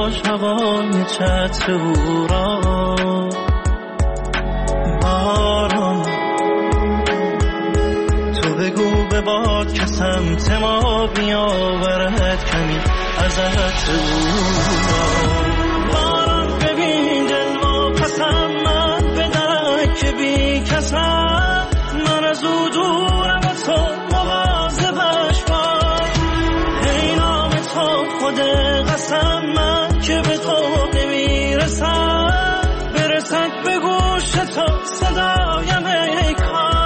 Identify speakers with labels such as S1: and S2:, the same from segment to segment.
S1: عاشقان چتر او را. باران تو بگو به باد که سمت ما بیاورد کمی از عطر او را. باران ببین دل واپسم من به درک بی کسم، من از او دورم و تو مواظبش باش. ای نام تو خود قسم من که به تو نمیرسم، برسد به گوش تو صدایم ای کار.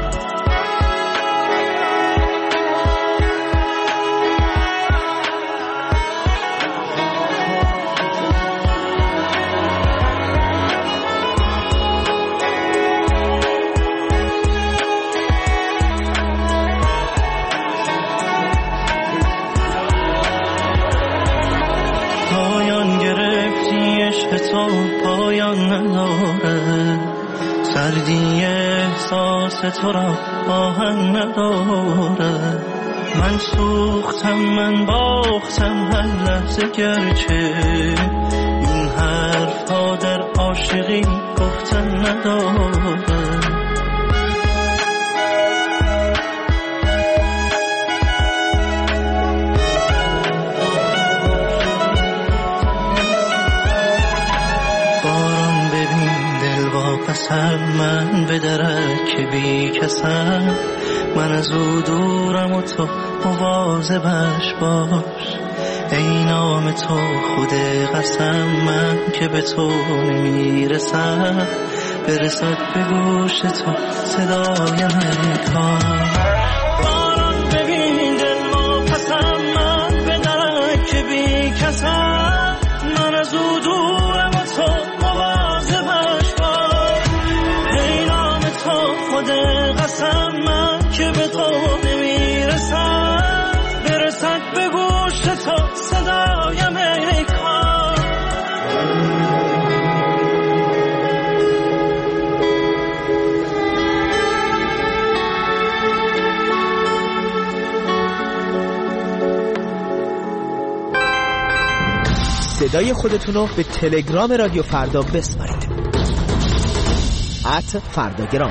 S1: تو پایان نداره، سردی احساس تو را آهن نداره. من سوختم من باختم هر لحظه، گرچه این حرف ها در عاشقی گفتن نداره. قسم من به درک بی کسم، من از او دورم و تو مواظبش باش. ای نام تو خود قسم من که به تو نمیرسم، برسد به گوش تو صدایم ای کار. باران ببین دل واپسم من به درک بی کسم، من از او دورم و تو مواظبش باش. ای نام تو خود قسم من که به تو نمیرسم، برسد به گوش تو صدایم ای کار.
S2: صدای خودتون رو به تلگرام رادیو فردا بسپارید. @فرداگرام.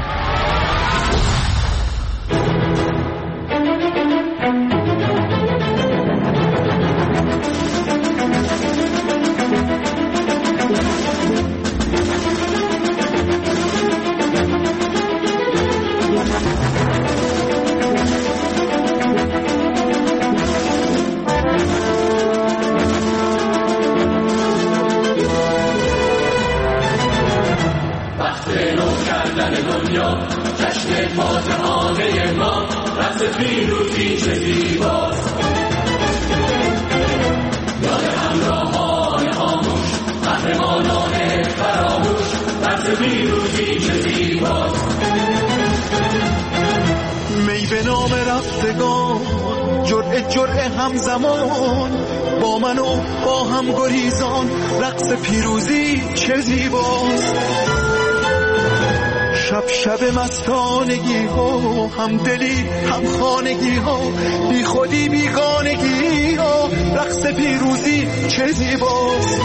S3: می به نام رفتگان جرعه همزمان، با من و با هم گریزان رقص پیروزی چه زیباست. شب مستانگی ها، هم دلی هم خانگی ها، بی خودی بیگانگی ها، رقص پیروزی چه زیباست.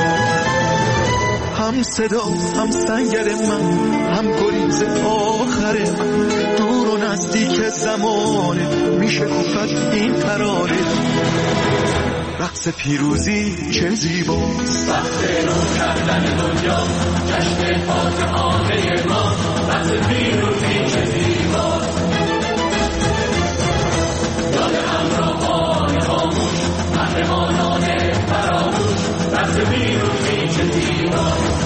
S3: هم صدا هم سنگر من، هم گریز آخر من، دور و نزدیک زمانه میشه گفت این ترانه. رقص پیروزی چه زیباست.
S4: وقت رو کردن دنیا، جشن فاتحانه ما، رقص پیروزی چه زیباست. یاد همراهان خاموش، قهرمانان فراموش، رقص پیروزی چه زیباست.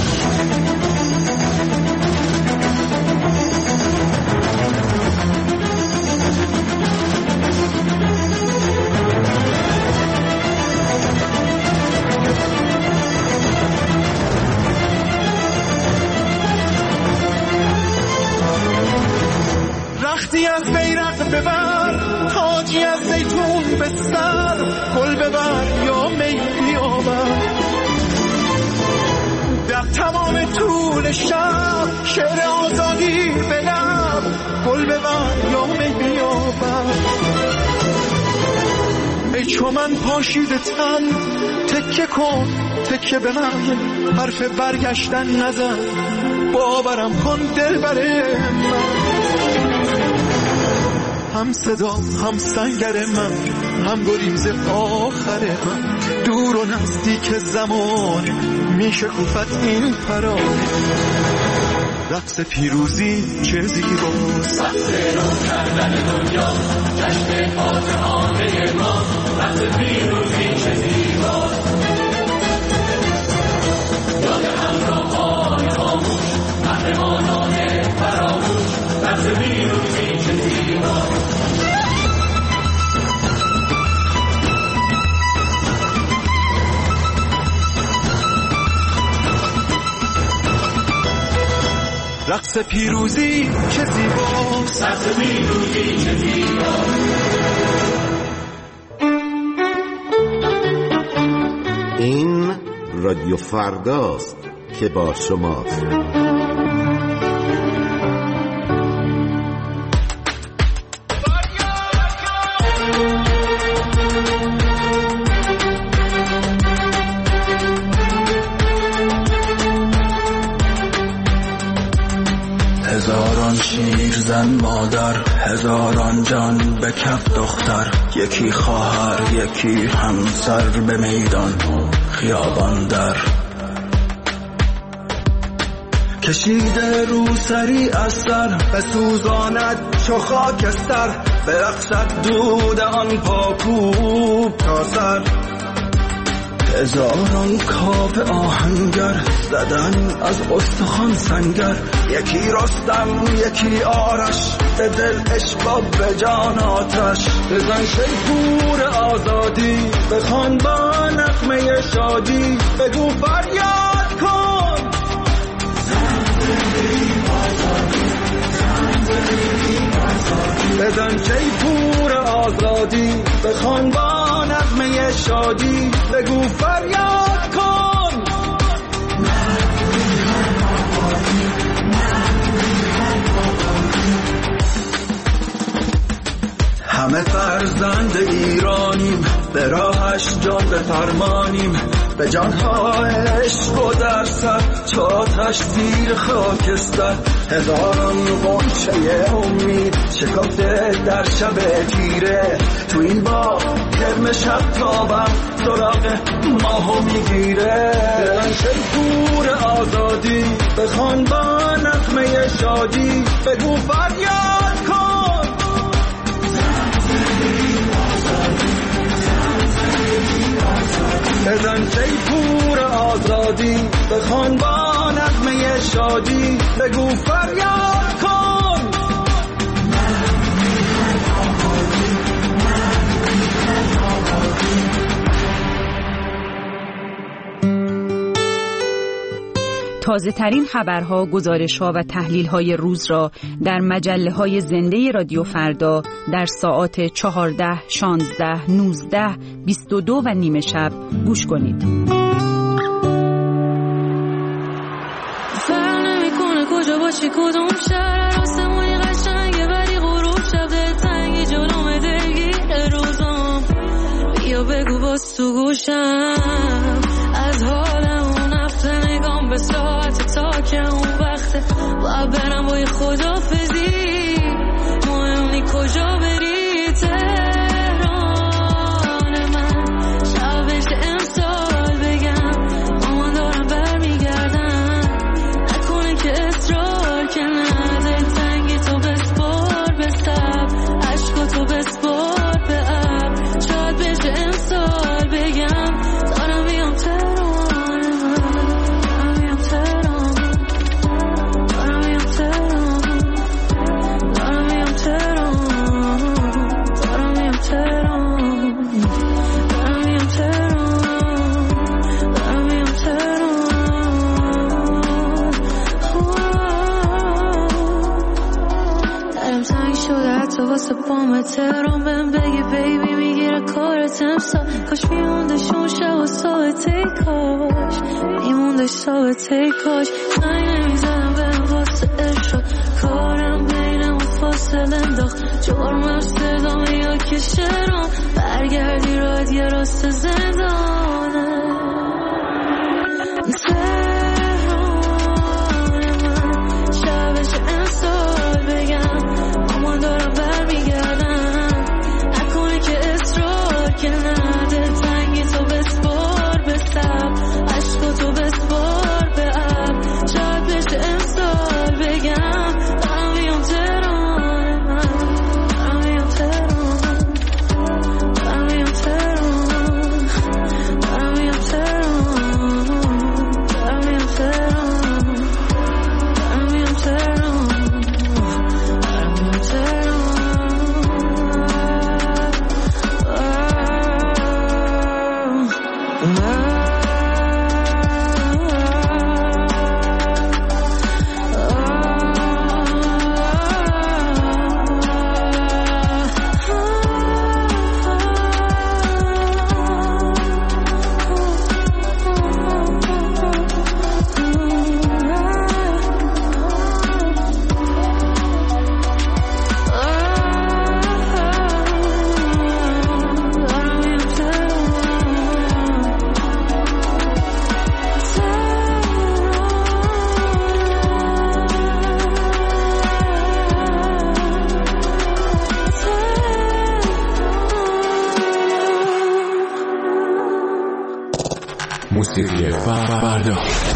S3: رختی از بیرق ببر، تاجی از زیتون به سر، گل ببر یا می بیاور. در تمام طول شب شعر آزادی به لب، گل ببر یا می بیاور. ای چو من پاشیده تن تکه کن تکه به من حرف برگشتن نزن باورم کن دلبر من هم صدا هم سنگر من هم گریز آخر من دور و نزدیک زمان میشه کوفت این فرار رقص پیروزی چه زیباست
S4: رقص رو کردن دنیا جشن فاتحانه ما رقص پیروزی چه زیباست یاد همراهان خاموش قهرمانان فراموش رقص پیروزی چه زیباست
S3: رقص پیروزی چه زیباست
S4: رقص پیروزی چه زیباست
S5: این رادیو فرداست که با شماست.
S1: هزاران شیرزن مادر هزاران جان به کف دختر یکی خواهر یکی همسر به میدان خیابان در کشیده رو سری از سر بسوزاند چو خاکستر برقصد دود آن پاکوب تا سر هزاران کاوه آهنگر زدن از استخوان سنگر یکی رستم یکی آرش به دل عشق به جان آتش بزن شیپور آزادی بخوان با نغمه شادی بگو فریاد کن بزن شیپور آزادی بخوان با نغمه شادی بگو فریاد کن همه فرزند ایرانیم به راهش جان بفرمانیم به جانها عشق و در سر چو آتش زیر خاکستر هزاران غنچه امید شکفته در شب تیره تو این باغ گرم شب تابم سراغ ماهو میگیره دلن شیپور آزادی بخوان با نغمه شادی بگو فریاد کن بزن شیپور آزادی بخوان با نغمه شادی بگو فریاد کن
S6: تازه ترین خبرها، گزارش‌ها و تحلیل‌های روز را در مجله‌های زنده رادیو فردا در ساعات 14, 16, 19, 22 و نیمه شب گوش کنید.
S7: فرق نمی‌کنه کجا باشی کدوم شهر آسمونی قشنگه ولی غروب شب دلتنگی جلوم دلگیر روزام بیا بگو باز تو گوشم از حالم نگام به ساعت تا که اون وقته باید برم با خدافزی مهمونی کجا بری تهران من شبش امسال بگم مامان دارم برمیگردم نکنه که اصرار که نده تنگی تو بسپار به سب عشقا تو بسپار به اب شاید بشه امسال بگم دارم بیام تهران واسه پام تهران بهم بگی بیبی میگیره کارت امسال کاش میموندش اون شب و ساعته کاش میموندش ساعته کاش زنگ نمیزدم بهم واسه ارشاد کارم بینم و مسل انداخت جرمم صدامه یا که شرام برگردی راد یه راست زندانه تهران من شبش امسال بگم اما دارم برمیگردم نکنه که اصرار که نده تنگی تو بسپار به سب عشق تو بسپار به اب شاید بشه امسال بگم دارم بیام تهران من دارم بیام تهران دارم بیام تهران دارم بیام تهران دارم بیام تهران دارم بیام تهران دارم بیام
S8: موسیقی فردا.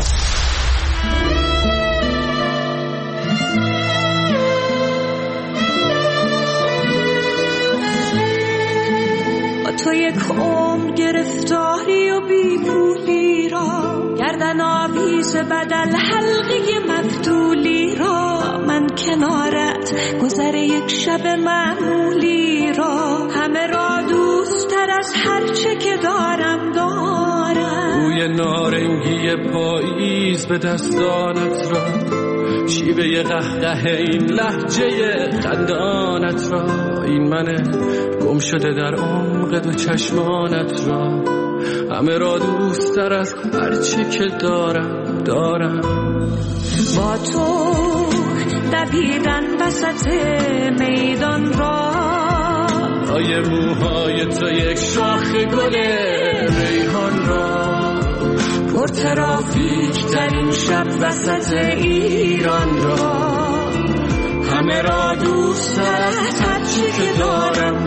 S7: با تو یک عمر گرفتاری و بیپولی را گردن آویز بدل حلقه مفتولی را من کنارت گذر یک شب معمولی را همه را دوست تر از هرچه که دارم
S4: بوی نارنگی پاییز به دستانت را شیوه قهقه این لهجه خندانت را این من گم شده در عمق دو چشمانت را همه را دوست تر از هرچی که دارم
S7: با تو دویدن وسط میدان را
S4: لای موهای تو یک شاخ گل ریحان را پر ترافیک ترین شب وسط ایران را همه را دوست دارم هرچی که دارم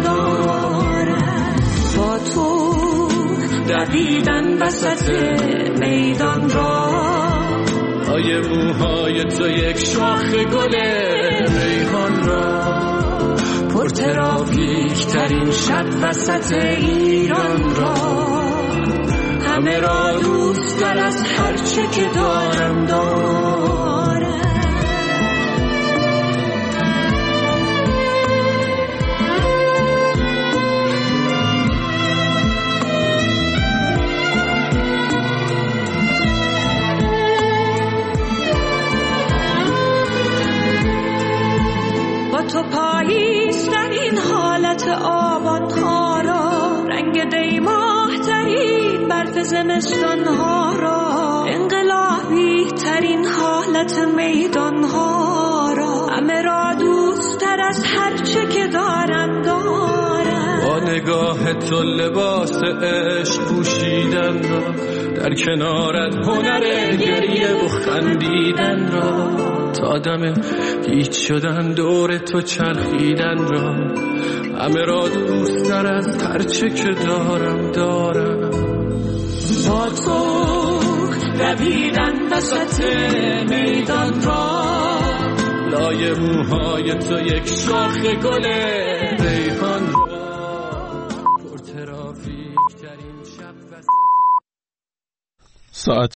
S7: با تو دویدن وسط میدان را
S4: لای موهای تو یک شاخ گل ریحان را پر ترافیک ترین شب وسط ایران را همه را دوست دار از هرچه که دارم
S7: با تو پاییز در این حالت آبان ها را رنگ دیماه ترین برف زمستان ها را انقلابی ترین حالت میدان ها را همه را دوست تر از هرچه که دارم
S4: با نگاه تو لباس عشق پوشیدن را در کنارت هنر گریه و خندیدن را تا دم هیچ شدن دور تو چرخیدن را همه را دوست تر از هرچه که دارم
S7: با تو دویدن وسط میدان را
S4: لای موهای تو یک شاخ گل ریحان را پر ترافیک ترین شب وسط. ساعت